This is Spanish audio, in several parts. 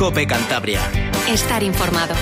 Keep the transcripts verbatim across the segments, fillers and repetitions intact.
COPE Cantabria. Estar informado.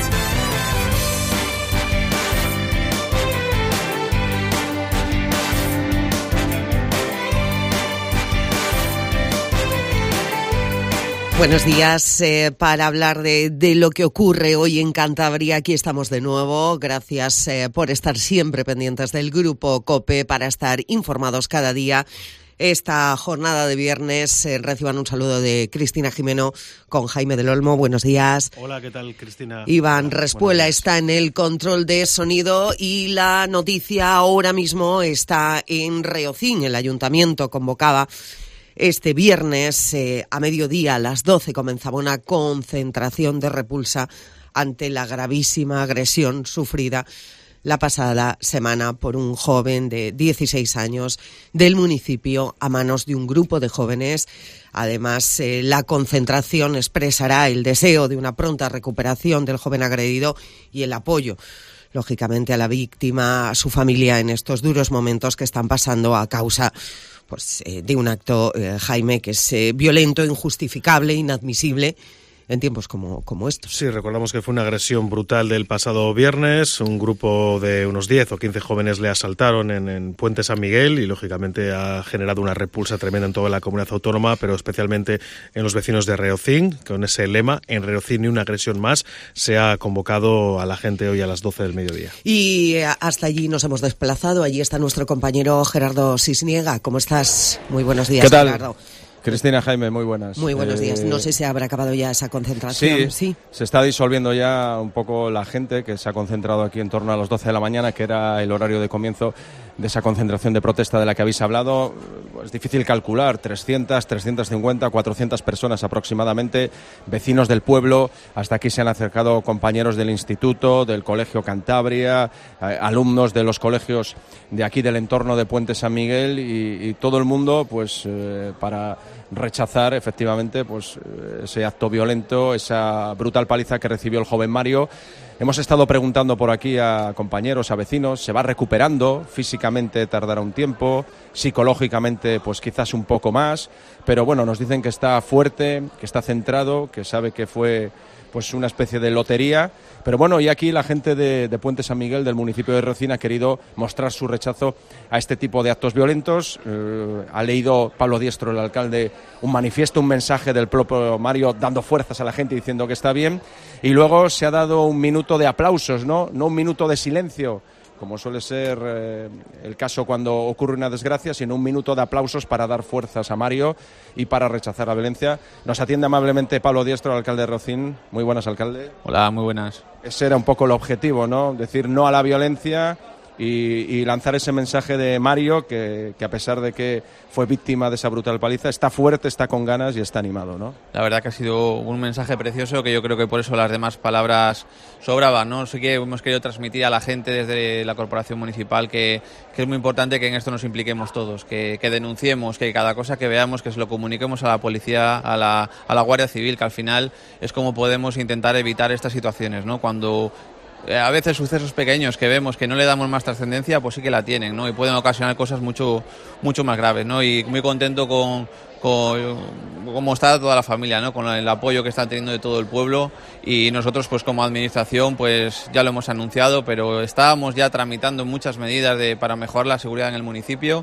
Buenos días, eh, para hablar de, de lo que ocurre hoy en Cantabria. Aquí estamos de nuevo. Gracias eh, por estar siempre pendientes del Grupo COPE para estar informados cada día. Esta jornada de viernes eh, reciban un saludo de Cristina Jimeno con Jaime del Olmo. Buenos días. Hola, ¿qué tal, Cristina? Iván Respuela está en el control de sonido y la noticia ahora mismo está en Reocín. El ayuntamiento convocaba este viernes eh, a mediodía, a las doce, comenzaba una concentración de repulsa ante la gravísima agresión sufrida la pasada semana por un joven de dieciséis años del municipio a manos de un grupo de jóvenes. Además, eh, la concentración expresará el deseo de una pronta recuperación del joven agredido y el apoyo, lógicamente, a la víctima, a su familia en estos duros momentos que están pasando a causa pues eh, de un acto, eh, Jaime, que es eh, violento, injustificable, inadmisible en tiempos como, como estos. Sí, recordamos que fue una agresión brutal del pasado viernes. Un grupo de unos diez o quince jóvenes le asaltaron en, en Puente San Miguel y, lógicamente, ha generado una repulsa tremenda en toda la comunidad autónoma, pero especialmente en los vecinos de Reocín. Con ese lema, en Reocín ni una agresión más, se ha convocado a la gente hoy a las doce del mediodía. Y hasta allí nos hemos desplazado. Allí está nuestro compañero Gerardo Sisniega. ¿Cómo estás? Muy buenos días, ¿Qué tal? Gerardo. Cristina, Jaime, muy buenas. Muy buenos eh, días. No sé si habrá acabado ya esa concentración. Sí, sí, se está disolviendo ya un poco la gente que se ha concentrado aquí en torno a las doce de la mañana, que era el horario de comienzo de esa concentración de protesta de la que habéis hablado. Es difícil calcular, trescientas, trescientas cincuenta, cuatrocientas personas aproximadamente, vecinos del pueblo. Hasta aquí se han acercado compañeros del instituto, del Colegio Cantabria, eh, alumnos de los colegios de aquí del entorno de Puente San Miguel y, y todo el mundo pues eh, para rechazar efectivamente pues ese acto violento, esa brutal paliza que recibió el joven Mario. Hemos estado preguntando por aquí a compañeros, a vecinos, se va recuperando, físicamente tardará un tiempo, psicológicamente pues quizás un poco más, pero bueno, nos dicen que está fuerte, que está centrado, que sabe que fue pues una especie de lotería, pero bueno, y aquí la gente de, de Puente San Miguel, del municipio de Reocín, ha querido mostrar su rechazo a este tipo de actos violentos. Eh, ha leído Pablo Diestro, el alcalde, un manifiesto, un mensaje del propio Mario dando fuerzas a la gente, diciendo que está bien, y luego se ha dado un minuto de aplausos, no, no un minuto de silencio, como suele ser eh, el caso cuando ocurre una desgracia, sino un minuto de aplausos para dar fuerzas a Mario y para rechazar la violencia. Nos atiende amablemente Pablo Diestro, el alcalde de Reocín. Muy buenas, alcalde. Hola, muy buenas. Ese era un poco el objetivo, ¿no? Decir no a la violencia y, y lanzar ese mensaje de Mario, que, que a pesar de que fue víctima de esa brutal paliza, está fuerte, está con ganas y está animado, ¿no? La verdad que ha sido un mensaje precioso, que yo creo que por eso las demás palabras sobraban, ¿no? Sí que hemos querido transmitir a la gente desde la Corporación Municipal que, que es muy importante que en esto nos impliquemos todos, que, que denunciemos, que cada cosa que veamos, que se lo comuniquemos a la policía, a la, a la Guardia Civil, que al final es como podemos intentar evitar estas situaciones, ¿no? Cuando a veces sucesos pequeños que vemos que no le damos más trascendencia, pues sí que la tienen, ¿no? Y pueden ocasionar cosas mucho mucho más graves, ¿no? Y muy contento con, con cómo está toda la familia, ¿no? Con el apoyo que están teniendo de todo el pueblo, y nosotros pues como administración pues ya lo hemos anunciado, pero estábamos ya tramitando muchas medidas de, para mejorar la seguridad en el municipio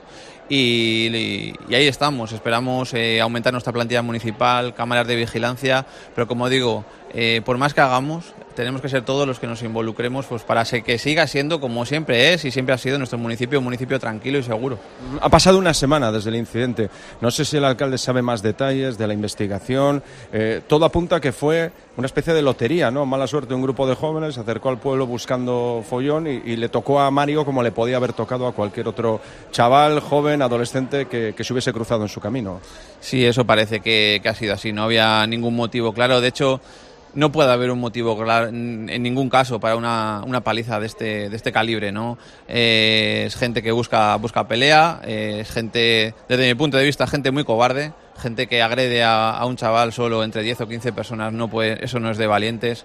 y, y, y ahí estamos. Esperamos eh, aumentar nuestra plantilla municipal, cámaras de vigilancia, pero como digo, eh, por más que hagamos, tenemos que ser todos los que nos involucremos pues para que siga siendo como siempre es y siempre ha sido nuestro municipio, un municipio tranquilo y seguro. Ha pasado una semana desde el incidente. No sé si el alcalde sabe más detalles de la investigación. Eh, todo apunta que fue una especie de lotería, ¿no? Mala suerte, un grupo de jóvenes se acercó al pueblo buscando follón y, y le tocó a Mario como le podía haber tocado a cualquier otro chaval, joven, adolescente que, que se hubiese cruzado en su camino. Sí, eso parece que, que ha sido así. No había ningún motivo claro. De hecho, no puede haber un motivo claro en ningún caso para una, una paliza de este, de este calibre, ¿no? Eh, es gente que busca, busca pelea, eh, es gente, desde mi punto de vista, gente muy cobarde, gente que agrede a, a un chaval solo entre diez o quince personas, no puede, eso no es de valientes.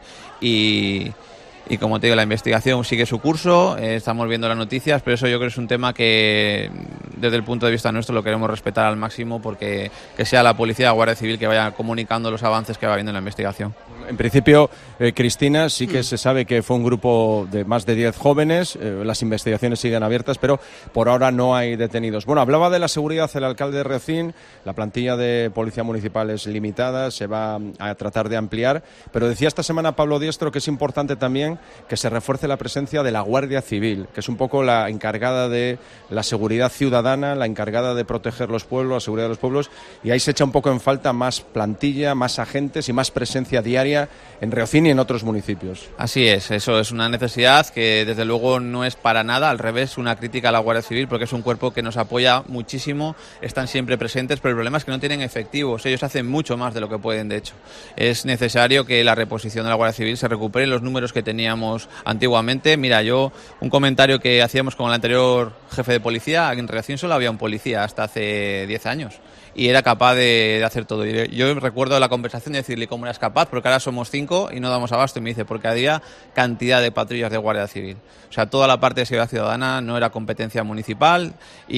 Y, y como te digo, la investigación sigue su curso, eh, estamos viendo las noticias, pero eso yo creo que es un tema que desde el punto de vista nuestro lo queremos respetar al máximo, porque que sea la policía o la Guardia Civil que vaya comunicando los avances que va habiendo en la investigación. En principio, eh, Cristina, sí que mm. se sabe que fue un grupo de más de diez jóvenes, eh, las investigaciones siguen abiertas, pero por ahora no hay detenidos. Bueno, hablaba de la seguridad el alcalde de Riocín, la plantilla de policía municipal es limitada, se va a tratar de ampliar, pero decía esta semana Pablo Diestro que es importante también que se refuerce la presencia de la Guardia Civil, que es un poco la encargada de la seguridad ciudadana, la encargada de proteger los pueblos, la seguridad de los pueblos, y ahí se echa un poco en falta más plantilla, más agentes y más presencia diaria en Riocín y en otros municipios. Así es, eso es una necesidad que desde luego no es para nada, al revés, una crítica a la Guardia Civil, porque es un cuerpo que nos apoya muchísimo, están siempre presentes, pero el problema es que no tienen efectivos, ellos hacen mucho más de lo que pueden, de hecho. Es necesario que la reposición de la Guardia Civil se recupere los números que teníamos antiguamente. Mira, yo, un comentario que hacíamos con el anterior jefe de policía, en Riocín solo había un policía hasta hace diez años. Y era capaz de, de hacer todo. Y yo recuerdo la conversación de decirle cómo eras capaz, porque ahora somos cinco y no damos abasto. Y me dice, porque había cantidad de patrullas de Guardia Civil. O sea, toda la parte de seguridad ciudadana no era competencia municipal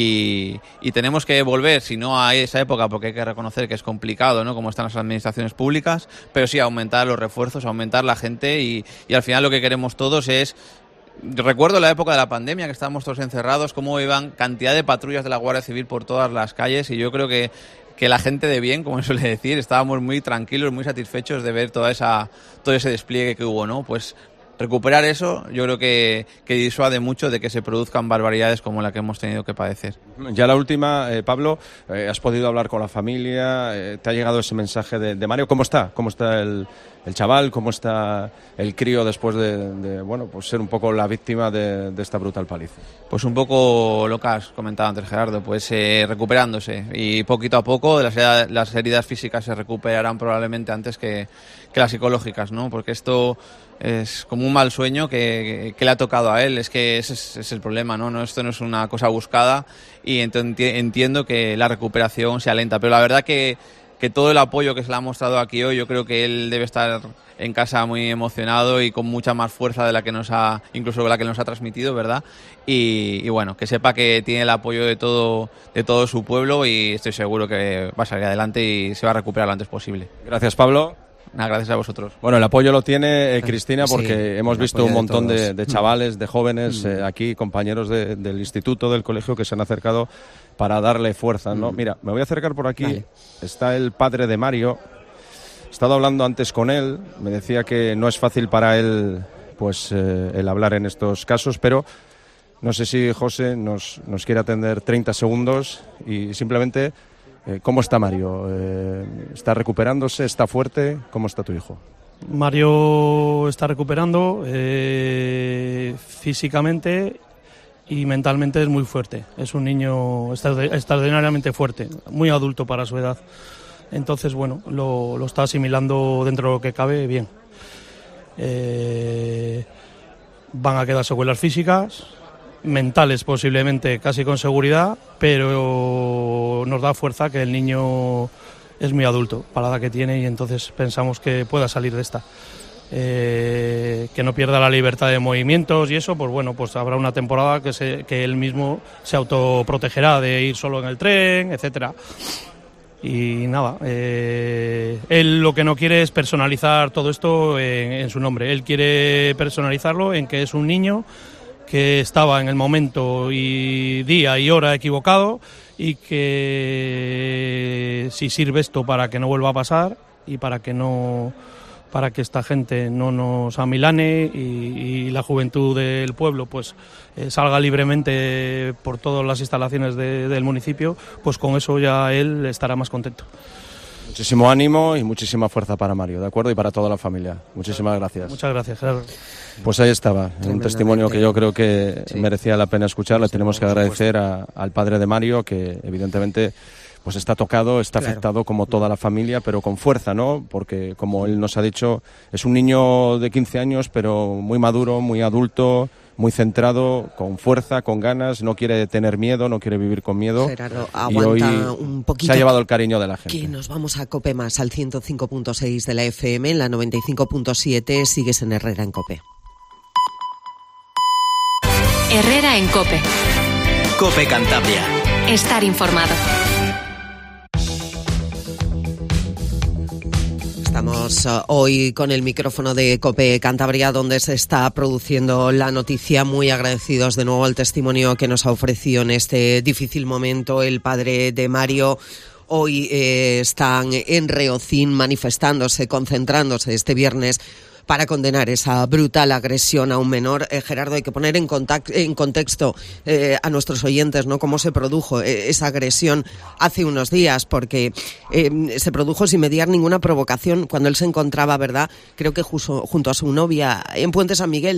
y, y tenemos que volver, si no a esa época, porque hay que reconocer que es complicado, ¿no?, como están las administraciones públicas, pero sí aumentar los refuerzos, aumentar la gente y, y al final lo que queremos todos es... Recuerdo la época de la pandemia, que estábamos todos encerrados, cómo iban cantidad de patrullas de la Guardia Civil por todas las calles y yo creo que, que la gente de bien, como suele decir, estábamos muy tranquilos, muy satisfechos de ver toda esa, todo ese despliegue que hubo, ¿no? Pues recuperar eso yo creo que, que disuade mucho de que se produzcan barbaridades como la que hemos tenido que padecer. Ya la última, eh, Pablo, eh, has podido hablar con la familia, eh, te ha llegado ese mensaje de, de Mario. ¿Cómo está? ¿Cómo está el, el chaval? ¿Cómo está el crío después de, de bueno, pues ser un poco la víctima de, de esta brutal paliza? Pues un poco lo que has comentado antes, Gerardo, pues eh, recuperándose y poquito a poco las, las heridas físicas se recuperarán probablemente antes que, que las psicológicas, ¿no? Porque esto es como un mal sueño que, que le ha tocado a él, es que ese es, es el problema, ¿no? No, esto no es una cosa buscada y ent- entiendo que la recuperación sea lenta, pero la verdad que, que todo el apoyo que se le ha mostrado aquí hoy, yo creo que él debe estar en casa muy emocionado y con mucha más fuerza de la que nos ha, incluso de la que nos ha transmitido, ¿verdad? Y, y bueno, que sepa que tiene el apoyo de todo, de todo su pueblo y estoy seguro que va a salir adelante y se va a recuperar lo antes posible. Gracias, Pablo. Nada, gracias a vosotros. Bueno, el apoyo lo tiene eh, Cristina porque sí, hemos visto un montón de, de, de chavales, de jóvenes mm. eh, aquí, compañeros de, del instituto, del colegio, que se han acercado para darle fuerza, ¿no? Mm. Mira, me voy a acercar por aquí. Vale. Está el padre de Mario. He estado hablando antes con él. Me decía que no es fácil para él, pues, eh, el hablar en estos casos, pero no sé si José nos, nos quiere atender treinta segundos y simplemente... Eh, ¿Cómo está Mario? Eh, ¿Está recuperándose? ¿Está fuerte? ¿Cómo está tu hijo? Mario está recuperando eh, físicamente y mentalmente es muy fuerte. Es un niño extraordinariamente fuerte, muy adulto para su edad. Entonces, bueno, lo, lo está asimilando dentro de lo que cabe bien. Eh, van a quedar secuelas físicas, mentales posiblemente casi con seguridad, pero nos da fuerza que el niño es muy adulto para la edad que tiene y entonces pensamos que pueda salir de esta. Eh, que no pierda la libertad de movimientos y eso, pues bueno, pues habrá una temporada que, se, que él mismo se autoprotegerá de ir solo en el tren, etcétera. Y nada, eh, él lo que no quiere es personalizar todo esto en, en su nombre. Él quiere personalizarlo en que es un niño que estaba en el momento y día y hora equivocado y que si sirve esto para que no vuelva a pasar y para que no para que esta gente no nos amilane y, y la juventud del pueblo pues eh, salga libremente por todas las instalaciones de, del municipio, pues con eso ya él estará más contento. Muchísimo ánimo y muchísima fuerza para Mario, ¿de acuerdo? Y para toda la familia. Muchísimas gracias. Muchas gracias, Gerardo. Pues ahí estaba, un testimonio que yo creo que sí. merecía la pena escuchar. Le tenemos que agradecer a, al padre de Mario, que evidentemente pues está tocado, está claro. afectado como toda la familia, pero con fuerza, ¿no? Porque como él nos ha dicho, es un niño de quince años, pero muy maduro, muy adulto, muy centrado, con fuerza, con ganas, no quiere tener miedo, no quiere vivir con miedo. Gerardo, aguanta y hoy un poquito. Se ha llevado el cariño de la gente. Que nos vamos a COPE más, al ciento cinco punto seis de la F M, en la noventa y cinco punto siete, sigues en Herrera en COPE. Herrera en COPE. COPE Cantabria. Estar informado. Estamos uh, hoy con el micrófono de COPE Cantabria, donde se está produciendo la noticia. Muy agradecidos de nuevo al testimonio que nos ha ofrecido en este difícil momento el padre de Mario. Hoy eh, están en Reocín manifestándose, concentrándose este viernes para condenar esa brutal agresión a un menor. Eh, Gerardo, hay que poner en, contact- en contexto eh, a nuestros oyentes, ¿no?, cómo se produjo eh, esa agresión hace unos días, porque eh, se produjo sin mediar ninguna provocación cuando él se encontraba, ¿verdad?, creo que justo, junto a su novia en Puente San Miguel.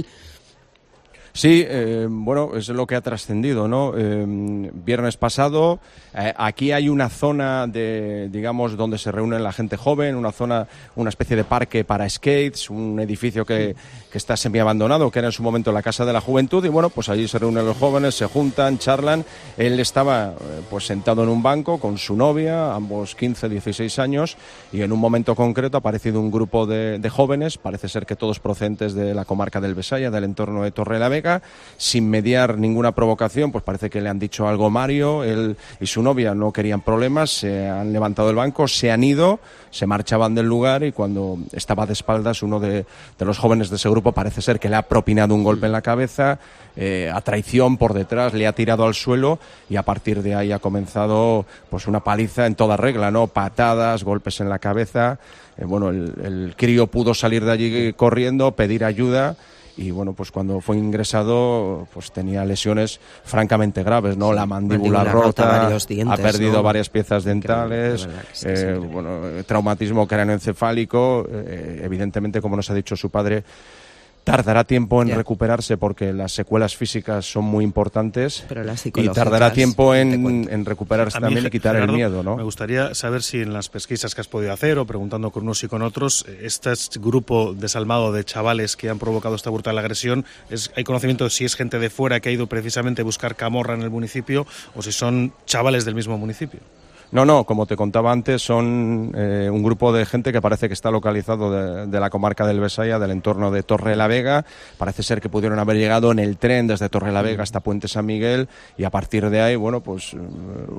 Sí, eh, bueno, es lo que ha trascendido, ¿no? Eh, viernes pasado, eh, aquí hay una zona de, digamos, donde se reúne la gente joven, una zona, una especie de parque para skates, un edificio que, que está semi-abandonado, que era en su momento la Casa de la Juventud, y bueno, pues allí se reúnen los jóvenes, se juntan, charlan. Él estaba, eh, pues sentado en un banco con su novia, ambos quince, dieciséis años, y en un momento concreto ha aparecido un grupo de, de jóvenes, parece ser que todos procedentes de la comarca del Besaya, del entorno de Torrelavega, sin mediar ninguna provocación. Pues parece que le han dicho algo Mario, él y su novia no querían problemas, se han levantado del banco, se han ido, se marchaban del lugar, y cuando estaba de espaldas uno de, de los jóvenes de ese grupo parece ser que le ha propinado un golpe en la cabeza, eh, a traición por detrás, le ha tirado al suelo, y a partir de ahí ha comenzado pues una paliza en toda regla, ¿no? Patadas, golpes en la cabeza. Eh, bueno, el, el crío pudo salir de allí corriendo, pedir ayuda. Y bueno, pues cuando fue ingresado, pues tenía lesiones francamente graves, ¿no? La mandíbula, mandíbula rota, rota varios dientes, ha perdido, ¿no?, varias piezas dentales, eh, bueno, traumatismo craneoencefálico. Eh, evidentemente, como nos ha dicho su padre, tardará tiempo en yeah. recuperarse, porque las secuelas físicas son muy importantes, pero las y tardará tiempo en, en recuperarse también mí, y quitar Gerardo, el miedo, ¿no? Me gustaría saber si en las pesquisas que has podido hacer, o preguntando con unos y con otros, este grupo desalmado de chavales que han provocado esta brutal agresión, es, ¿hay conocimiento de si es gente de fuera que ha ido precisamente a buscar camorra en el municipio, o si son chavales del mismo municipio? No, no, como te contaba antes, son eh, un grupo de gente que parece que está localizado de, de la comarca del Besaya, del entorno de Torrelavega. Parece ser que pudieron haber llegado en el tren desde Torrelavega hasta Puente San Miguel, y a partir de ahí, bueno, pues eh,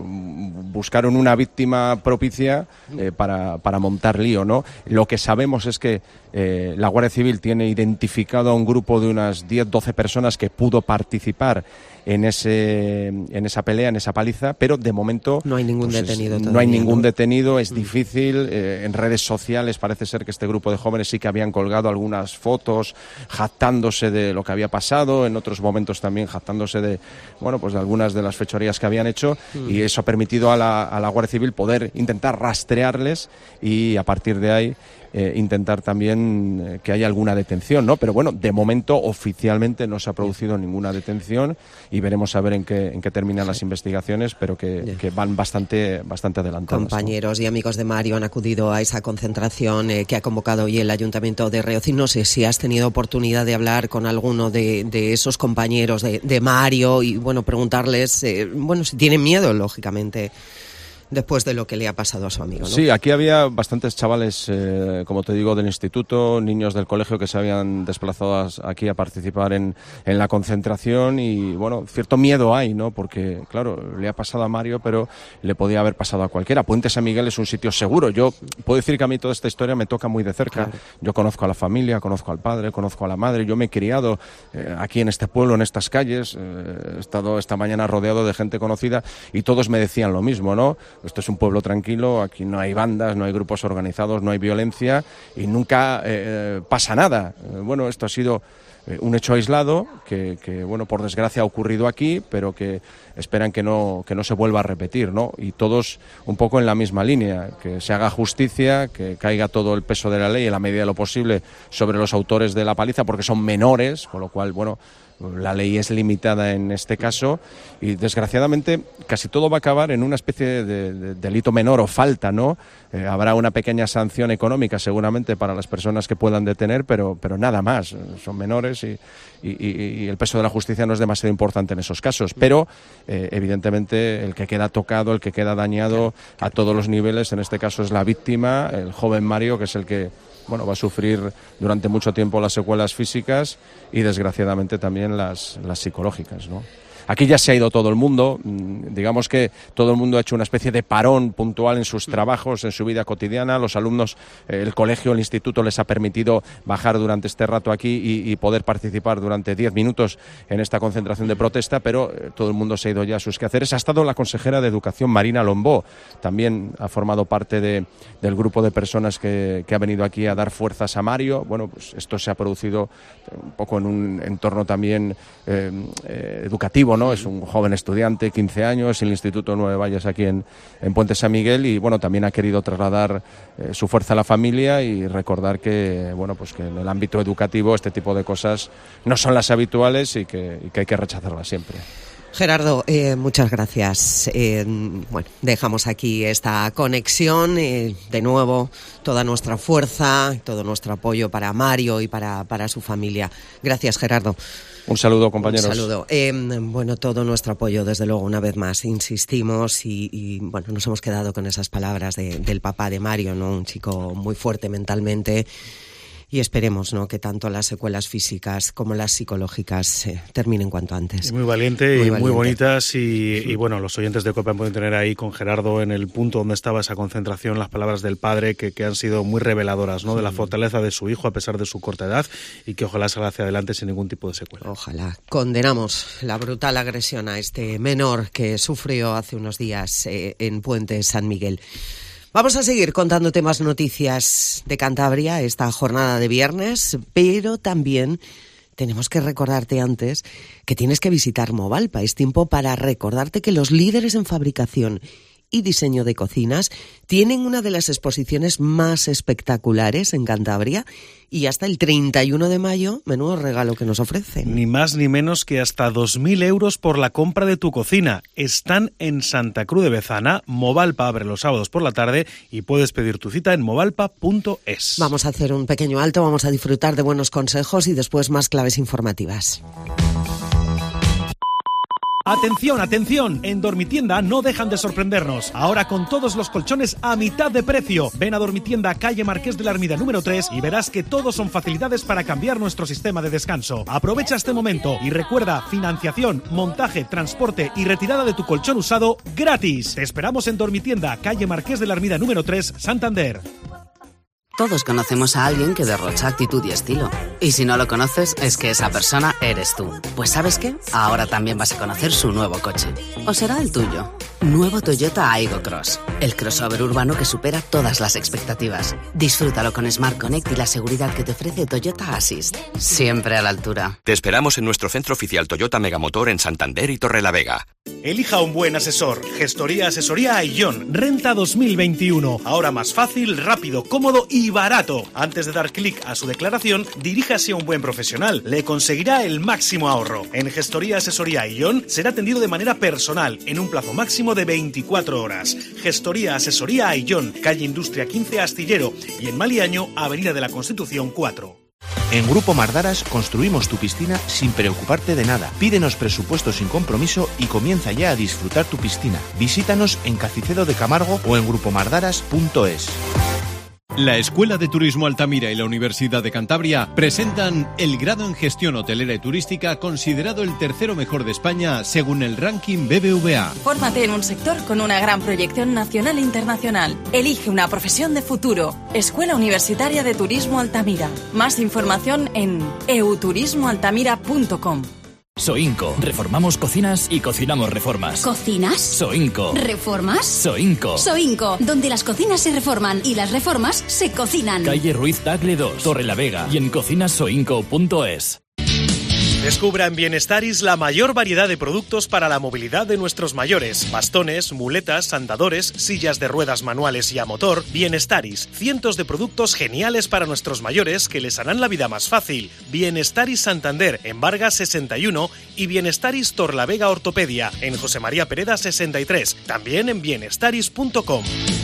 buscaron una víctima propicia eh, para, para montar lío, ¿no? Lo que sabemos es que eh, la Guardia Civil tiene identificado a un grupo de unas diez, doce personas que pudo participar en ese en esa pelea, en esa paliza, pero de momento no hay ningún pues detenido es, todavía, no hay ningún ¿no? detenido, es difícil. Eh, en redes sociales parece ser que este grupo de jóvenes sí que habían colgado algunas fotos jactándose de lo que había pasado, en otros momentos también jactándose de, bueno, pues de algunas de las fechorías que habían hecho, mm. y eso ha permitido a la, a la Guardia Civil poder intentar rastrearles, y a partir de ahí Eh, intentar también eh, que haya alguna detención, ¿no? Pero bueno, de momento oficialmente no se ha producido ninguna detención, y veremos a ver en qué en qué terminan las investigaciones, pero que, que van bastante bastante adelantadas. Compañeros, ¿no?, y amigos de Mario han acudido a esa concentración eh, que ha convocado hoy el Ayuntamiento de Reocín. No sé si has tenido oportunidad de hablar con alguno de, de esos compañeros de, de Mario y, bueno, preguntarles, eh, bueno, si tienen miedo, lógicamente, después de lo que le ha pasado a su amigo, ¿no? Sí, aquí había bastantes chavales, eh, como te digo, del instituto, niños del colegio que se habían desplazado aquí a participar en, en la concentración, y bueno, cierto miedo hay, ¿no? Porque, claro, le ha pasado a Mario, pero le podía haber pasado a cualquiera. Puente San Miguel es un sitio seguro. Yo puedo decir que a mí toda esta historia me toca muy de cerca. Claro. Yo conozco a la familia, conozco al padre, conozco a la madre. Yo me he criado eh, aquí en este pueblo, en estas calles. Eh, he estado esta mañana rodeado de gente conocida, y todos me decían lo mismo, ¿no? Esto es un pueblo tranquilo, aquí no hay bandas, no hay grupos organizados, no hay violencia, y nunca eh, pasa nada. Eh, bueno, esto ha sido eh, un hecho aislado que, que, bueno, por desgracia ha ocurrido aquí, pero que esperan que no, que no se vuelva a repetir, ¿no? Y todos un poco en la misma línea, que se haga justicia, que caiga todo el peso de la ley en la medida de lo posible sobre los autores de la paliza, porque son menores, con lo cual, bueno, la ley es limitada en este caso, y desgraciadamente casi todo va a acabar en una especie de, de delito menor o falta, ¿no? Eh, habrá una pequeña sanción económica seguramente para las personas que puedan detener, pero, pero nada más. Son menores y, y, y el peso de la justicia no es demasiado importante en esos casos, pero eh, evidentemente el que queda tocado, el que queda dañado a todos los niveles, en este caso es la víctima, el joven Mario, que es el que, bueno, va a sufrir durante mucho tiempo las secuelas físicas y desgraciadamente también las, las psicológicas, ¿no? Aquí ya se ha ido todo el mundo, digamos que todo el mundo ha hecho una especie de parón puntual en sus trabajos, en su vida cotidiana. Los alumnos, el colegio, el instituto les ha permitido bajar durante este rato aquí y, y poder participar durante diez minutos en esta concentración de protesta, pero eh, todo el mundo se ha ido ya a sus quehaceres. Ha estado la consejera de Educación, Marina Lombó, también ha formado parte de, del grupo de personas que, que ha venido aquí a dar fuerzas a Mario. Bueno, pues esto se ha producido un poco en un entorno también eh, eh, educativo, ¿no? Es un joven estudiante, quince años, en el Instituto Nueve Valles aquí en, en Puente San Miguel, y bueno, también ha querido trasladar eh, su fuerza a la familia y recordar que, bueno, pues que en el ámbito educativo este tipo de cosas no son las habituales y que, y que hay que rechazarlas siempre. Gerardo, eh, muchas gracias. Eh, bueno, dejamos aquí esta conexión. Eh, de nuevo, toda nuestra fuerza, todo nuestro apoyo para Mario y para, para su familia. Gracias, Gerardo. Un saludo, compañeros. Un saludo. Eh, bueno, todo nuestro apoyo, desde luego, una vez más, insistimos y, y bueno, nos hemos quedado con esas palabras de, del papá de Mario, ¿no? Un chico muy fuerte mentalmente. Y esperemos, ¿no?, que tanto las secuelas físicas como las psicológicas eh, terminen cuanto antes. Muy valiente muy y valiente. Muy bonitas y, sí. y bueno, los oyentes de COPE pueden tener ahí con Gerardo en el punto donde estaba esa concentración las palabras del padre que, que han sido muy reveladoras, ¿no?, sí. de la fortaleza de su hijo a pesar de su corta edad y que ojalá salga hacia adelante sin ningún tipo de secuela. Ojalá. Condenamos la brutal agresión a este menor que sufrió hace unos días eh, en Puente San Miguel. Vamos a seguir contándote más noticias de Cantabria esta jornada de viernes, pero también tenemos que recordarte antes que tienes que visitar Movalpa. Es tiempo para recordarte que los líderes en fabricación y diseño de cocinas tienen una de las exposiciones más espectaculares en Cantabria y hasta el treinta y uno de mayo, menudo regalo que nos ofrecen. Ni más ni menos que hasta dos mil euros por la compra de tu cocina. Están en Santa Cruz de Bezana. Movalpa abre los sábados por la tarde y puedes pedir tu cita en movalpa punto es. Vamos a hacer un pequeño alto, vamos a disfrutar de buenos consejos y después más claves informativas. Atención, atención, en Dormitienda no dejan de sorprendernos. Ahora con todos los colchones a mitad de precio. Ven a Dormitienda, calle Marqués de la Ermida número tres y verás que todos son facilidades para cambiar nuestro sistema de descanso. Aprovecha este momento y recuerda, financiación, montaje, transporte y retirada de tu colchón usado gratis. Te esperamos en Dormitienda, calle Marqués de la Ermida número tres, Santander. Todos conocemos a alguien que derrocha actitud y estilo. Y si no lo conoces, es que esa persona eres tú. Pues ¿sabes qué? Ahora también vas a conocer su nuevo coche. ¿O será el tuyo? Nuevo Toyota Aygo Cross. El crossover urbano que supera todas las expectativas. Disfrútalo con Smart Connect y la seguridad que te ofrece Toyota Assist. Siempre a la altura. Te esperamos en nuestro centro oficial Toyota Megamotor en Santander y Torrelavega. Elija un buen asesor. Gestoría Asesoría Aillón. Renta dos mil veintiuno. Ahora más fácil, rápido, cómodo y barato. Antes de dar clic a su declaración, diríjase a un buen profesional. Le conseguirá el máximo ahorro. En Gestoría Asesoría Aillón será atendido de manera personal, en un plazo máximo de veinticuatro horas. Gestoría Asesoría Aillón, calle Industria quince Astillero y en Maliaño, Avenida de la Constitución cuatro. En Grupo Mardaras construimos tu piscina sin preocuparte de nada. Pídenos presupuesto sin compromiso y comienza ya a disfrutar tu piscina. Visítanos en Cacicedo de Camargo o en grupo mardaras punto es. La Escuela de Turismo Altamira y la Universidad de Cantabria presentan el grado en Gestión Hotelera y Turística, considerado el tercero mejor de España según el ranking B B V A. Fórmate en un sector con una gran proyección nacional e internacional. Elige una profesión de futuro. Escuela Universitaria de Turismo Altamira. Más información en e u turismo altamira punto com. Soinco. Reformamos cocinas y cocinamos reformas. ¿Cocinas? Soinco. ¿Reformas? Soinco. Soinco, donde las cocinas se reforman y las reformas se cocinan. Calle Ruiz Tagle dos, Torrelavega y en cocinas soinco punto es. Descubra en Bienestaris la mayor variedad de productos para la movilidad de nuestros mayores. Bastones, muletas, andadores, sillas de ruedas manuales y a motor. Bienestaris, cientos de productos geniales para nuestros mayores que les harán la vida más fácil. Bienestaris Santander, en Vargas sesenta y uno y Bienestaris Torlavega Ortopedia, en José María Pereda sesenta y tres. También en bienestaris punto com.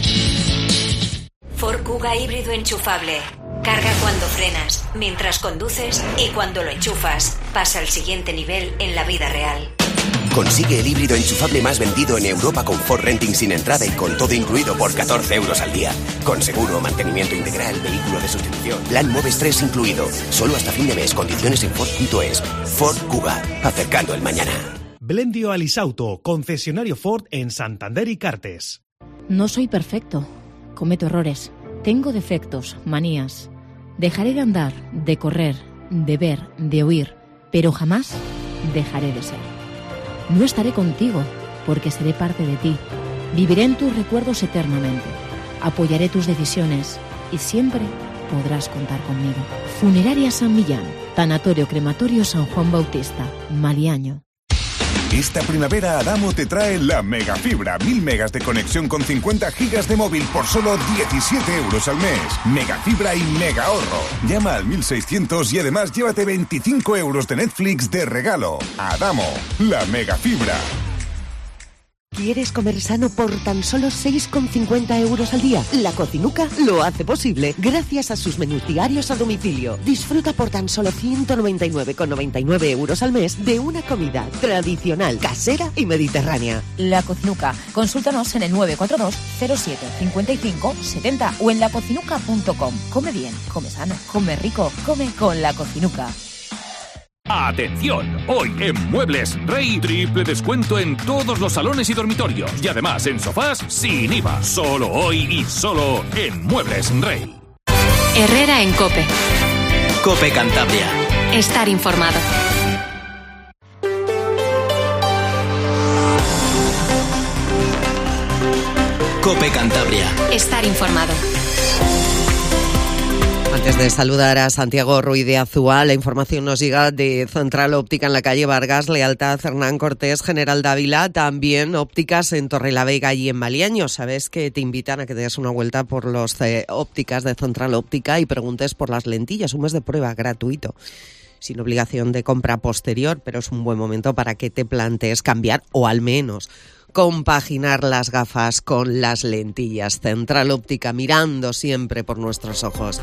Ford Kuga híbrido enchufable. Carga cuando frenas, mientras conduces y cuando lo enchufas. Pasa al siguiente nivel en la vida real. Consigue el híbrido enchufable más vendido en Europa con Ford Renting sin entrada y con todo incluido por catorce euros al día. Con seguro, mantenimiento integral, vehículo de sustitución, plan Moves tres incluido. Solo hasta fin de mes. Condiciones en Ford punto es. Ford Kuga, acercando el mañana. Blendio Alisauto, concesionario Ford en Santander y Cartes. No soy perfecto. Cometo errores. Tengo defectos, manías. Dejaré de andar, de correr, de ver, de oír, pero jamás dejaré de ser. No estaré contigo, porque seré parte de ti. Viviré en tus recuerdos eternamente. Apoyaré tus decisiones y siempre podrás contar conmigo. Funeraria San Millán, Tanatorio Crematorio San Juan Bautista, Maliaño. Esta primavera Adamo te trae la Megafibra, mil megas de conexión con cincuenta gigas de móvil por solo diecisiete euros al mes. Megafibra y mega ahorro. Llama al mil seiscientos y además llévate veinticinco euros de Netflix de regalo. Adamo, la Megafibra. ¿Quieres comer sano por tan solo seis con cincuenta euros al día? La Cocinuca lo hace posible gracias a sus menús diarios a domicilio. Disfruta por tan solo ciento noventa y nueve con noventa y nueve euros al mes de una comida tradicional, casera y mediterránea. La Cocinuca. Consúltanos en el nueve cuatro dos cero siete cinco cinco siete cero o en la cocinuca punto com. Come bien, come sano, come rico, come con La Cocinuca. ¡Atención! Hoy en Muebles Rey, triple descuento en todos los salones y dormitorios. Y además en sofás sin I V A. Solo hoy y solo en Muebles Rey. Herrera en COPE. COPE Cantabria. Estar informado. COPE Cantabria. Estar informado. Antes de saludar a Santiago Ruiz de Azúa, la información nos llega de Central Óptica en la calle Vargas, Lealtad, Hernán Cortés, General Dávila, también ópticas en Torrelavega y en Maliaño. Sabes que te invitan a que te des una vuelta por los eh, ópticas de Central Óptica y preguntes por las lentillas, un mes de prueba gratuito, sin obligación de compra posterior, pero es un buen momento para que te plantees cambiar o al menos compaginar las gafas con las lentillas. Central Óptica, mirando siempre por nuestros ojos.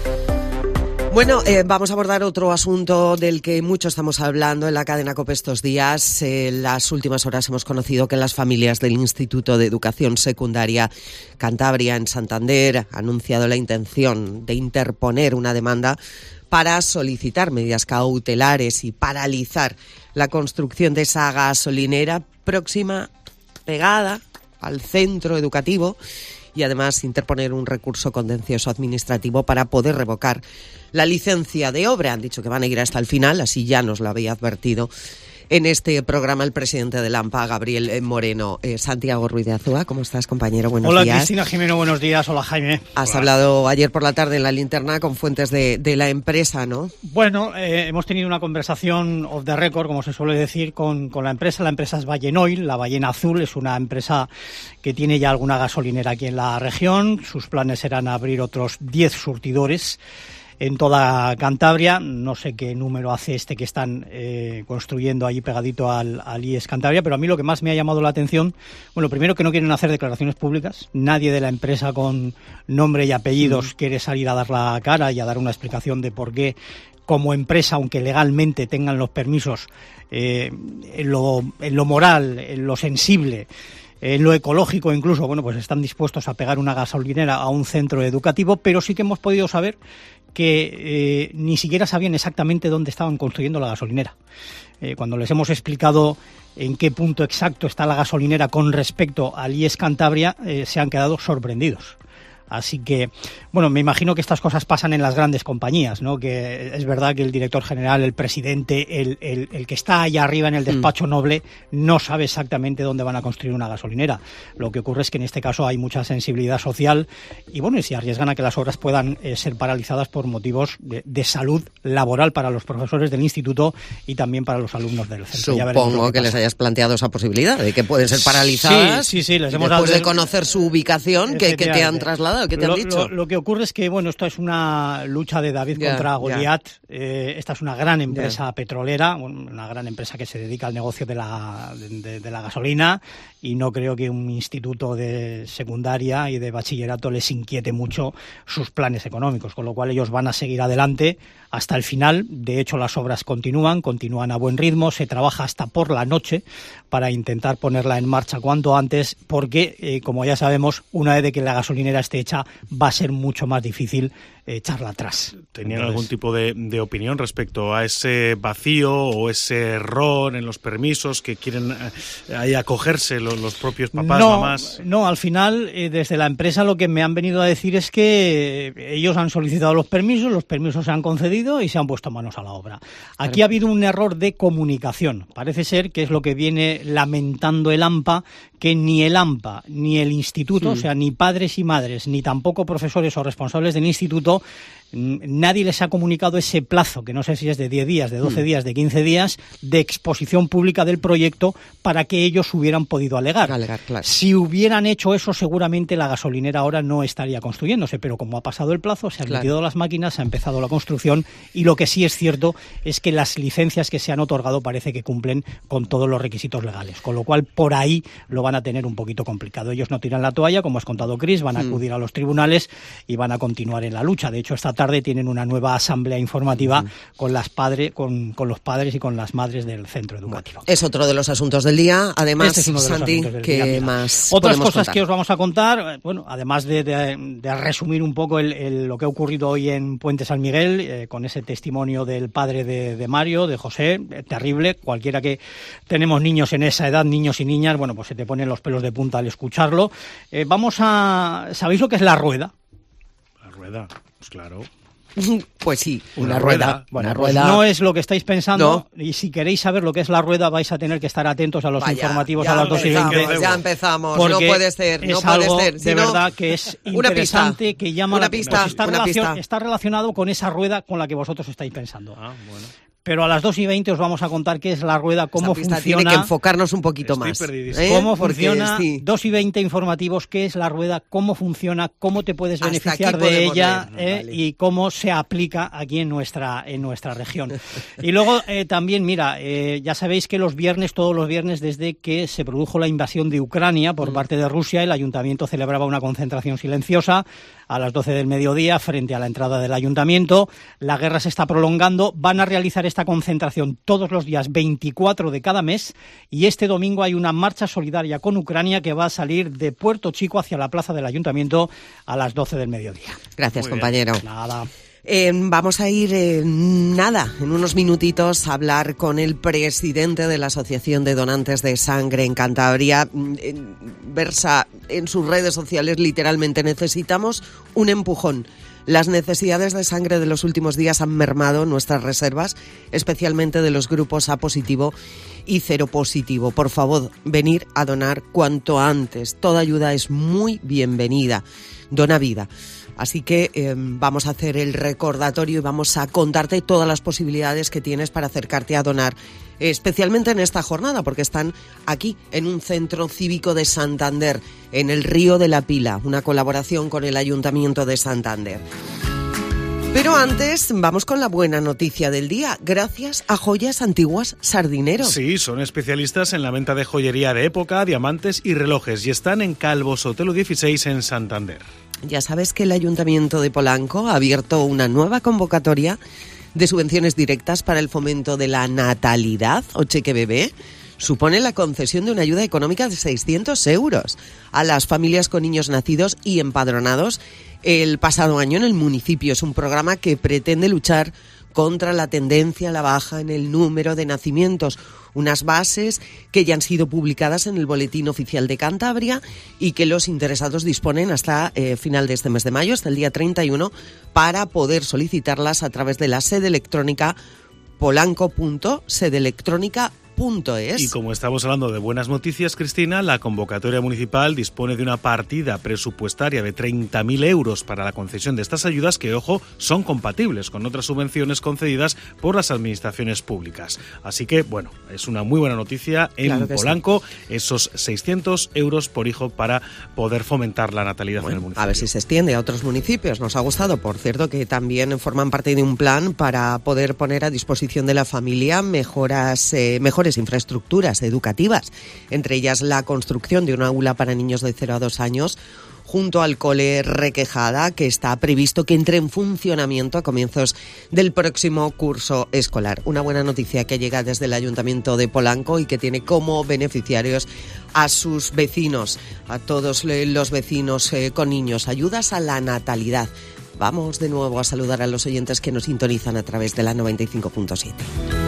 Bueno, eh, vamos a abordar otro asunto del que mucho estamos hablando en la cadena COPE estos días. En eh, las últimas horas hemos conocido que las familias del Instituto de Educación Secundaria Cantabria en Santander han anunciado la intención de interponer una demanda para solicitar medidas cautelares y paralizar la construcción de esa gasolinera próxima, pegada al centro educativo, y además interponer un recurso contencioso administrativo para poder revocar la licencia de obra. Han dicho que van a ir hasta el final, así ya nos lo había advertido en este programa el presidente de LAMPA, Gabriel Moreno. Eh, Santiago Ruiz de Azúa, ¿cómo estás, compañero? Buenos Hola, días. Hola, Cristina Jimeno, buenos días. Hola, Jaime. Has Hola. hablado ayer por la tarde en La Linterna con fuentes de, de la empresa, ¿no? Bueno, eh, hemos tenido una conversación off the record, como se suele decir, con, con la empresa. La empresa es Ballenoil, la Ballena Azul, es una empresa que tiene ya alguna gasolinera aquí en la región. Sus planes eran abrir otros diez surtidores en toda Cantabria. No sé qué número hace este que están eh, construyendo allí pegadito al, al I E S Cantabria, pero a mí lo que más me ha llamado la atención, bueno, primero que no quieren hacer declaraciones públicas. Nadie de la empresa con nombre y apellidos mm. quiere salir a dar la cara y a dar una explicación de por qué, como empresa, aunque legalmente tengan los permisos, eh, en lo, en lo moral, en lo sensible, en lo ecológico incluso, bueno, pues están dispuestos a pegar una gasolinera a un centro educativo, pero sí que hemos podido saber que eh, ni siquiera sabían exactamente dónde estaban construyendo la gasolinera. Eh, cuando les hemos explicado en qué punto exacto está la gasolinera con respecto al I E S Cantabria, eh, se han quedado sorprendidos. Así que, bueno, me imagino que estas cosas pasan en las grandes compañías, ¿no? Que es verdad que el director general, el presidente, el, el, el que está allá arriba en el despacho mm. noble, no sabe exactamente dónde van a construir una gasolinera. Lo que ocurre es que en este caso hay mucha sensibilidad social y, bueno, y se arriesgan a que las obras puedan eh, ser paralizadas por motivos de, de salud laboral para los profesores del instituto y también para los alumnos del centro. Supongo que, que les hayas planteado esa posibilidad de que pueden ser paralizadas. Sí, sí, sí. Les hemos después dado de conocer su ubicación, que, que te han trasladado. ¿Qué te lo, han dicho? Lo, lo que ocurre es que, bueno, esto es una lucha de David yeah, contra Goliat. Yeah. Eh, esta es una gran empresa yeah. petrolera, una gran empresa que se dedica al negocio de la, de, de la gasolina, y no creo que un instituto de secundaria y de bachillerato les inquiete mucho sus planes económicos, con lo cual ellos van a seguir adelante hasta el final. De hecho, las obras continúan, continúan a buen ritmo, se trabaja hasta por la noche para intentar ponerla en marcha cuanto antes, porque, eh, como ya sabemos, una vez de que la gasolinera esté derecha va a ser mucho más difícil echarla atrás. ¿Tenían Entonces, algún tipo de, de opinión respecto a ese vacío o ese error en los permisos que quieren eh, ahí acogerse los, los propios papás, no, mamás? No, al final, eh, desde la empresa lo que me han venido a decir es que ellos han solicitado los permisos, los permisos se han concedido y se han puesto manos a la obra. Aquí claro. ha habido un error de comunicación. Parece ser que es lo que viene lamentando el AMPA, que ni el AMPA ni el instituto, sí. o sea, ni padres y madres, ni tampoco profesores o responsables del instituto, nadie les ha comunicado ese plazo, que no sé si es de diez días, de doce días, de quince días, de exposición pública del proyecto para que ellos hubieran podido alegar. alegar claro. Si hubieran hecho eso, seguramente la gasolinera ahora no estaría construyéndose, pero como ha pasado el plazo, se han claro. metido las máquinas, se ha empezado la construcción y lo que sí es cierto es que las licencias que se han otorgado parece que cumplen con todos los requisitos legales, con lo cual por ahí lo van a tener un poquito complicado. Ellos no tiran la toalla, como has contado Cris, van a acudir mm. a los tribunales y van a continuar en la lucha. De hecho, esta tarde tarde tienen una nueva asamblea informativa uh-huh. con las padre, con, con los padres y con las madres del centro educativo. Es otro de los asuntos del día. Además, este es Santi, ¿qué más Otras cosas contar? que os vamos a contar, bueno, además de, de, de resumir un poco el, el, lo que ha ocurrido hoy en Puente San Miguel, eh, con ese testimonio del padre de, de Mario, de José, eh, terrible. Cualquiera que tenemos niños en esa edad, niños y niñas, bueno, pues se te ponen los pelos de punta al escucharlo. Eh, vamos a... ¿Sabéis lo que es la rueda? La rueda, pues claro. Pues sí, una, una rueda. rueda. Bueno, una rueda. Pues no es lo que estáis pensando, no. Y si queréis saber lo que es la rueda vais a tener que estar atentos a los Vaya, informativos a las dos y veinte. Ya empezamos, no puede ser, no es puede algo ser. Si de no, verdad que es interesante, una pista, que llama una la pista, pues está, una relacion, pista. está relacionado con esa rueda con la que vosotros estáis pensando. Ah, bueno. Pero a las dos y veinte os vamos a contar qué es la rueda, cómo funciona. Tiene que enfocarnos un poquito Estoy más. ¿Eh? Cómo funciona, sí. dos y veinte informativos, qué es la rueda, cómo funciona, cómo te puedes beneficiar de ella eh, vale. y cómo se aplica aquí en nuestra en nuestra región. Y luego eh, también, mira, eh, ya sabéis que los viernes, todos los viernes, desde que se produjo la invasión de Ucrania por mm. parte de Rusia, el ayuntamiento celebraba una concentración silenciosa a las doce del mediodía frente a la entrada del ayuntamiento. La guerra se está prolongando, van a realizar esta concentración todos los días veinticuatro de cada mes y este domingo hay una marcha solidaria con Ucrania que va a salir de Puerto Chico hacia la plaza del ayuntamiento a las doce del mediodía. Gracias, Muy compañero. Bien. Nada. Eh, vamos a ir, eh, nada, en unos minutitos a hablar con el presidente de la Asociación de Donantes de Sangre en Cantabria. Eh, versa en sus redes sociales, literalmente, necesitamos un empujón. Las necesidades de sangre de los últimos días han mermado nuestras reservas, especialmente de los grupos A positivo y cero positivo. Por favor, venir a donar cuanto antes. Toda ayuda es muy bienvenida. Dona vida. Así que eh, vamos a hacer el recordatorio y vamos a contarte todas las posibilidades que tienes para acercarte a donar, especialmente en esta jornada, porque están aquí en un centro cívico de Santander, en el Río de la Pila, una colaboración con el Ayuntamiento de Santander. Pero antes, vamos con la buena noticia del día, gracias a Joyas Antiguas Sardinero. Sí, son especialistas en la venta de joyería de época, diamantes y relojes, y están en Calvo Sotelo dieciséis en Santander. Ya sabes que el Ayuntamiento de Polanco ha abierto una nueva convocatoria de subvenciones directas para el fomento de la natalidad o cheque bebé. Supone la concesión de una ayuda económica de seiscientos euros a las familias con niños nacidos y empadronados el pasado año en el municipio. Es un programa que pretende luchar contra la tendencia a la baja en el número de nacimientos, unas bases que ya han sido publicadas en el Boletín Oficial de Cantabria y que los interesados disponen hasta eh, final de este mes de mayo, hasta el día treinta y uno, para poder solicitarlas a través de la sede electrónica polanco punto sede electrónica punto es. Y como estamos hablando de buenas noticias, Cristina, la convocatoria municipal dispone de una partida presupuestaria de treinta mil euros para la concesión de estas ayudas que, ojo, son compatibles con otras subvenciones concedidas por las administraciones públicas. Así que, bueno, es una muy buena noticia en claro Polanco, sí. Esos seiscientos euros por hijo para poder fomentar la natalidad bueno, en el municipio. A ver si se extiende a otros municipios. Nos ha gustado, por cierto, que también forman parte de un plan para poder poner a disposición de la familia mejoras, eh, mejores infraestructuras educativas, entre ellas la construcción de una aula para niños de cero a dos años, junto al cole Requejada, que está previsto que entre en funcionamiento a comienzos del próximo curso escolar. Una buena noticia que llega desde el Ayuntamiento de Polanco y que tiene como beneficiarios a sus vecinos, a todos los vecinos eh, con niños. Ayudas a la natalidad. Vamos de nuevo a saludar a los oyentes que nos sintonizan a través de la noventa y cinco punto siete.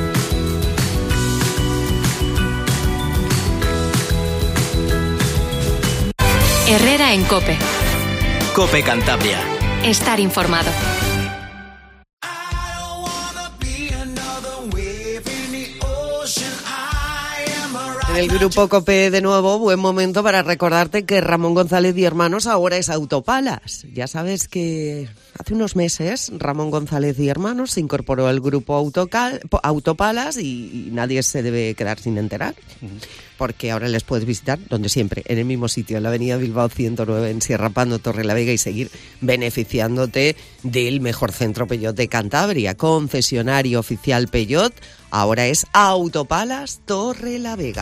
Herrera en COPE. COPE Cantabria. Estar informado. En el Grupo COPE de nuevo, buen momento para recordarte que Ramón González y Hermanos ahora es Autopalas. Ya sabes que hace unos meses Ramón González y Hermanos se incorporó al Grupo Autocal, Autopalas y, y nadie se debe quedar sin enterar. Porque ahora les puedes visitar donde siempre, en el mismo sitio, en la avenida Bilbao ciento nueve, en Sierra Pando, Torrelavega, y seguir beneficiándote del mejor centro Peugeot de Cantabria. Concesionario oficial Peugeot, ahora es Autopalas Torrelavega.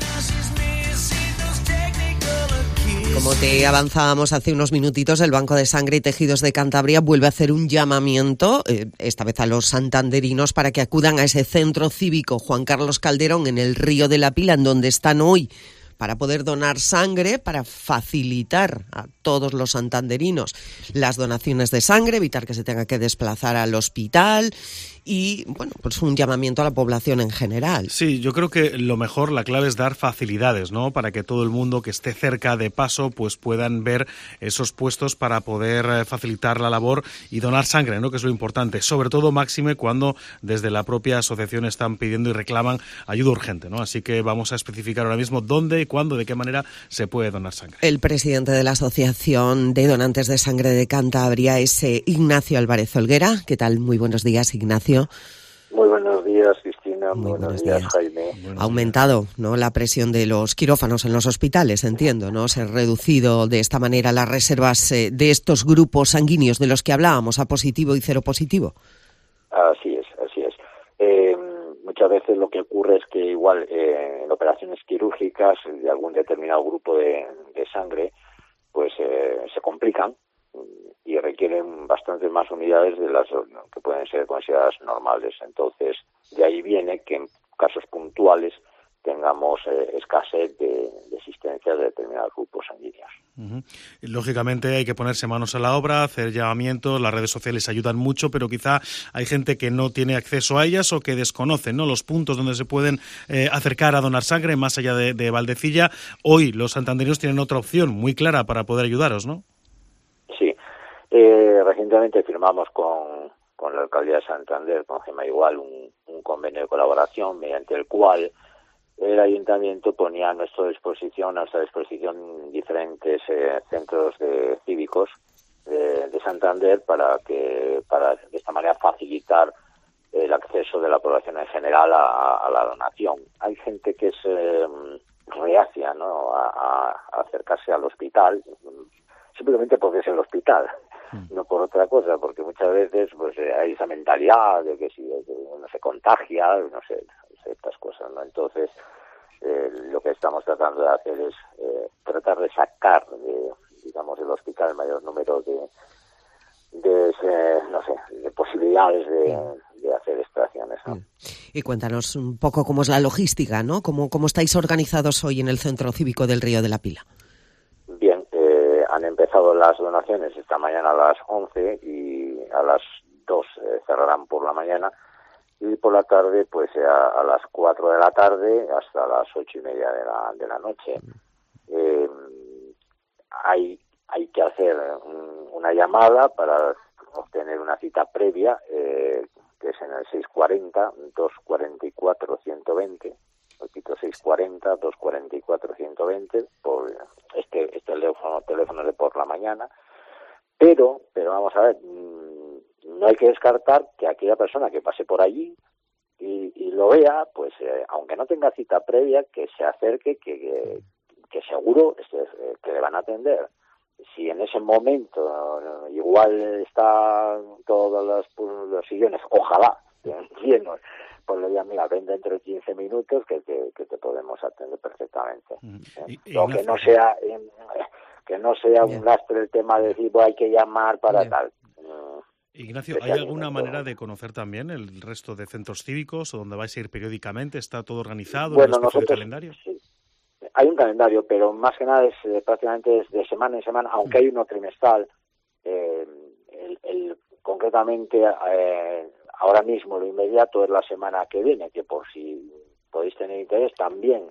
Como te avanzábamos hace unos minutitos, el Banco de Sangre y Tejidos de Cantabria vuelve a hacer un llamamiento, eh, esta vez a los santanderinos, para que acudan a ese centro cívico Juan Carlos Calderón en el Río de la Pila, en donde están hoy, para poder donar sangre, para facilitar a todos los santanderinos las donaciones de sangre, evitar que se tenga que desplazar al hospital y, bueno, pues un llamamiento a la población en general. Sí, yo creo que lo mejor, la clave es dar facilidades, ¿no? Para que todo el mundo que esté cerca de paso, pues puedan ver esos puestos para poder facilitar la labor y donar sangre, ¿no? Que es lo importante, sobre todo máxime cuando desde la propia asociación están pidiendo y reclaman ayuda urgente, ¿no? Así que vamos a especificar ahora mismo dónde, cuándo, de qué manera se puede donar sangre. El presidente de la Asociación de Donantes de Sangre de Cantabria es eh, Ignacio Álvarez Olguera. ¿Qué tal? Muy buenos días, Ignacio. Muy buenos días, Cristina. Muy, Muy buenos, buenos días, días, Jaime. Ha aumentado, ¿no?, la presión de los quirófanos en los hospitales, entiendo, ¿no? Se han reducido de esta manera las reservas eh, de estos grupos sanguíneos de los que hablábamos, A positivo y cero positivo. Así es, así es. Eh, muchas veces lo que ocurre es que igual eh, en operaciones quirúrgicas de algún determinado grupo de, de sangre, pues eh, se complican y requieren bastantes más unidades de las que pueden ser consideradas normales. Entonces, de ahí viene que en casos puntuales tengamos eh, escasez de, de existencia de determinados grupos sanguíneos. Uh-huh. Lógicamente hay que ponerse manos a la obra, hacer llamamientos, las redes sociales ayudan mucho, pero quizá hay gente que no tiene acceso a ellas o que desconoce, ¿no?, los puntos donde se pueden eh, acercar a donar sangre más allá de, de Valdecilla. Hoy los santanderinos tienen otra opción muy clara para poder ayudaros, ¿no? Sí. Eh, recientemente firmamos con, con la Alcaldía de Santander, con Gema Igual, un, un convenio de colaboración mediante el cual el Ayuntamiento ponía a nuestra disposición, a nuestra disposición diferentes eh, centros de cívicos de, de Santander para que, para de esta manera facilitar el acceso de la población en general a, a la donación. Hay gente que es eh, reacia, ¿no?, a, a acercarse al hospital, simplemente porque es el hospital, no por otra cosa, porque muchas veces pues eh, hay esa mentalidad de que si de que uno se contagia, no sé, estas cosas, ¿no? Entonces, eh, lo que estamos tratando de hacer es eh, tratar de sacar, de, digamos, del hospital el mayor número de, de eh, no sé, de posibilidades de, de hacer extracciones, ¿no? Y cuéntanos un poco cómo es la logística, ¿no? ¿Cómo, cómo estáis organizados hoy en el Centro Cívico del Río de la Pila? Bien, eh, han empezado las donaciones esta mañana a las once y a las dos eh, cerrarán por la mañana, y por la tarde pues a, a las cuatro de la tarde hasta las ocho y media de la, de la noche. Eh, hay, hay que hacer un, una llamada para obtener una cita previa, eh, que es en el seis cuarenta, dos cuarenta y cuatro, ciento veinte. Repito, seis cuarenta, dos cuarenta y cuatro, ciento veinte, por este, este teléfono, teléfono de por la mañana. Pero, pero vamos a ver, no hay que descartar que aquella persona que pase por allí y, y lo vea, pues eh, aunque no tenga cita previa, que se acerque, que, que, que seguro este, eh, que le van a atender. Si en ese momento igual está todos los, los sillones, ojalá, llenos, pues le digan, mira, ven dentro de quince minutos que, que, que te podemos atender perfectamente. Uh-huh. ¿eh? Lo que no sea, eh, que no sea un lastre el tema de decir, pues hay que llamar para Bien. tal. Ignacio, ¿hay alguna manera de conocer también el resto de centros cívicos o donde vais a ir periódicamente? ¿Está todo organizado Bueno, en una especie nosotros, de calendario? Sí. Hay un calendario, pero más que nada es eh, prácticamente es de semana en semana, aunque hay uno trimestral. Eh, el, el, concretamente, eh, ahora mismo lo inmediato es la semana que viene, que por si podéis tener interés también.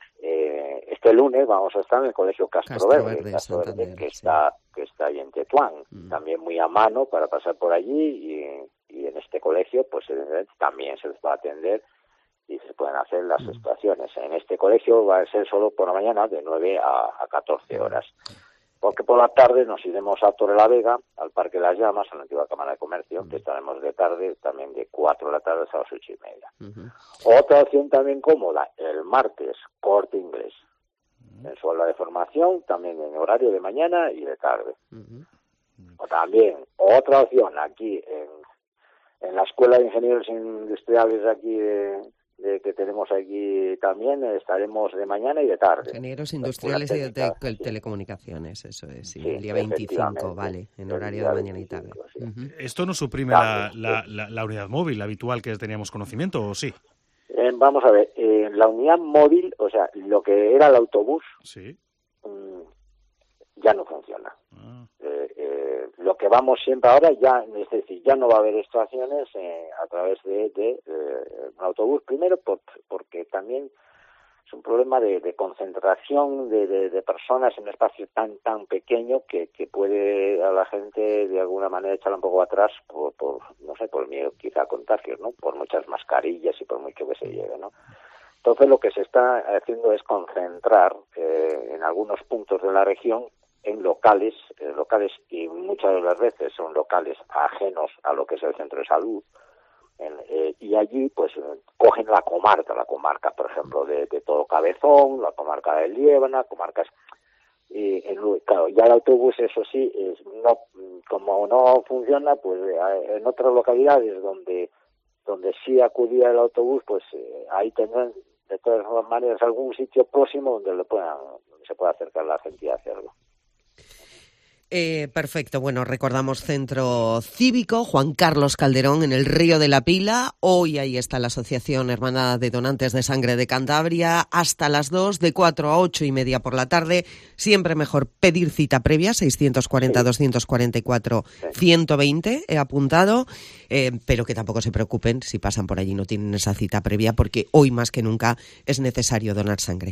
Eh, este lunes vamos a estar en el Colegio Castro, Castro Verde, Verde, Castro Verde que, sí. está, que está ahí en Tetuán, mm. también muy a mano para pasar por allí y, y en este colegio pues también se les va a atender y se pueden hacer las mm. estaciones. En este colegio va a ser solo por la mañana de nueve a catorce horas, porque por la tarde nos iremos a Torrelavega, al Parque de las Llamas, a la antigua Cámara de Comercio, mm. que estaremos de tarde también de cuatro de la tarde a las ocho y media. Uh-huh. Otra opción también cómoda, el martes, Corte Inglés, uh-huh. en su aula de formación, también en horario de mañana y de tarde. Uh-huh. O también, otra opción aquí en, en la Escuela de Ingenieros Industriales aquí de... de que tenemos aquí también, estaremos de mañana y de tarde. Ingenieros industriales y de te sí. telecomunicaciones, eso es, sí, sí, el día veinticinco, vale, en horario de mañana y tarde. Sí. Uh-huh. ¿Esto no suprime la, la, la, la unidad móvil habitual que teníamos conocimiento, o sí? Eh, vamos a ver, eh, la unidad móvil, o sea, lo que era el autobús, sí. mmm, ya no funciona. Ah. Eh, eh, lo que vamos siempre ahora, ya es decir, ya no va a haber estaciones eh, a través de, de eh, un autobús, primero por, porque también es un problema de, de concentración de, de, de personas en un espacio tan tan pequeño que, que puede a la gente de alguna manera echarla un poco atrás por, por no sé, por miedo quizá a contagios, ¿no? Por muchas mascarillas y por mucho que se lleve, ¿no? Entonces lo que se está haciendo es concentrar eh, en algunos puntos de la región en locales, eh, locales y muchas de las veces son locales ajenos a lo que es el centro de salud, en, eh, y allí pues cogen la comarca, la comarca por ejemplo de, de Todo Cabezón, la comarca de Liébana, comarcas, y en, claro, ya el autobús eso sí, es, no, como no funciona, pues en otras localidades donde donde sí acudía el autobús, pues eh, ahí tendrán de todas maneras algún sitio próximo donde le puedan, donde se pueda acercar la gente a hacerlo. Eh, perfecto, bueno, recordamos Centro Cívico Juan Carlos Calderón en el Río de la Pila. Hoy ahí está la Asociación Hermandad de Donantes de Sangre de Cantabria hasta las dos, de cuatro a ocho y media por la tarde. Siempre mejor pedir cita previa, seiscientos cuarenta, doscientos cuarenta y cuatro, ciento veinte, he apuntado, eh, pero que tampoco se preocupen si pasan por allí y no tienen esa cita previa, porque hoy más que nunca es necesario donar sangre.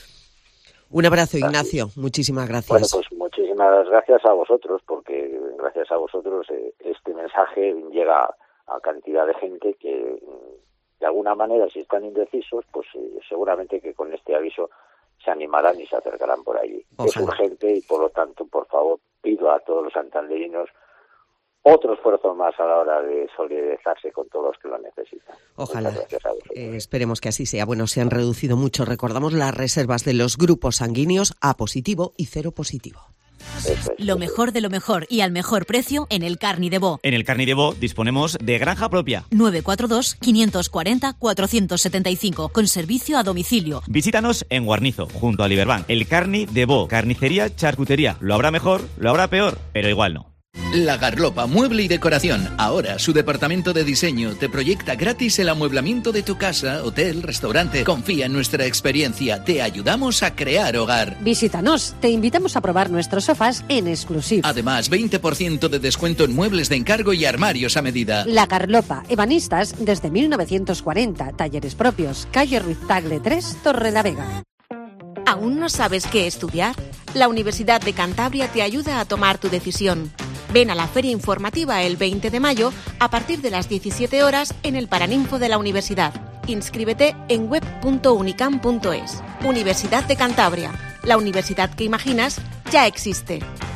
Un abrazo, Ignacio. Muchísimas gracias. Bueno, pues muchísimas gracias a vosotros, porque gracias a vosotros eh, este mensaje llega a cantidad de gente que, de alguna manera, si están indecisos, pues eh, seguramente que con este aviso se animarán y se acercarán por allí. Ojalá. Es urgente y, por lo tanto, por favor, pido a todos los santanderinos otro esfuerzo más a la hora de solidarizarse con todos los que lo necesitan. Ojalá. Eh, esperemos que así sea. Bueno, se han reducido mucho. Recordamos las reservas de los grupos sanguíneos A positivo y cero positivo. Eso es. Lo mejor de lo mejor y al mejor precio en el Carni de Bo. En el Carni de Bo disponemos de granja propia. nueve cuatro dos, cinco cuatro cero, cuatro siete cinco, con servicio a domicilio. Visítanos en Guarnizo, junto a Liberbank. El Carni de Bo, carnicería, charcutería. Lo habrá mejor, lo habrá peor, pero igual no. La Garlopa Mueble y Decoración. Ahora su departamento de diseño te proyecta gratis el amueblamiento de tu casa, hotel, restaurante. Confía en nuestra experiencia. Te ayudamos a crear hogar. Visítanos. Te invitamos a probar nuestros sofás en exclusiva. Además, veinte por ciento de descuento en muebles de encargo y armarios a medida. La Garlopa. Ebanistas desde mil novecientos cuarenta. Talleres propios. Calle Ruiz Tagle tres, Torrelavega. ¿Aún no sabes qué estudiar? La Universidad de Cantabria te ayuda a tomar tu decisión. Ven a la feria informativa el veinte de mayo a partir de las diecisiete horas en el Paraninfo de la Universidad. Inscríbete en web punto unicam punto es. Universidad de Cantabria. La universidad que imaginas ya existe.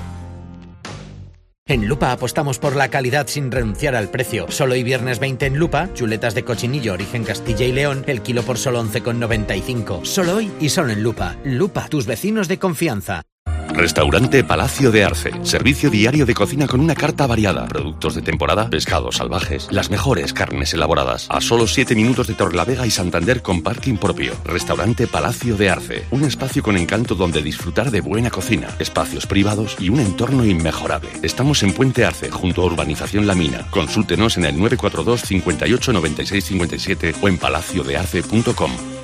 En Lupa apostamos por la calidad sin renunciar al precio. Solo hoy viernes veinte en Lupa, chuletas de cochinillo origen Castilla y León, el kilo por solo once con noventa y cinco. Solo hoy y solo en Lupa. Lupa, tus vecinos de confianza. Restaurante Palacio de Arce. Servicio diario de cocina con una carta variada. Productos de temporada, pescados salvajes, las mejores carnes elaboradas. A solo siete minutos de Torrelavega y Santander con parking propio. Restaurante Palacio de Arce. Un espacio con encanto donde disfrutar de buena cocina, espacios privados y un entorno inmejorable. Estamos en Puente Arce, junto a Urbanización La Mina. Consúltenos en el nueve cuatro dos, cincuenta y ocho, noventa y seis, cincuenta y siete o en palacio de arce punto com.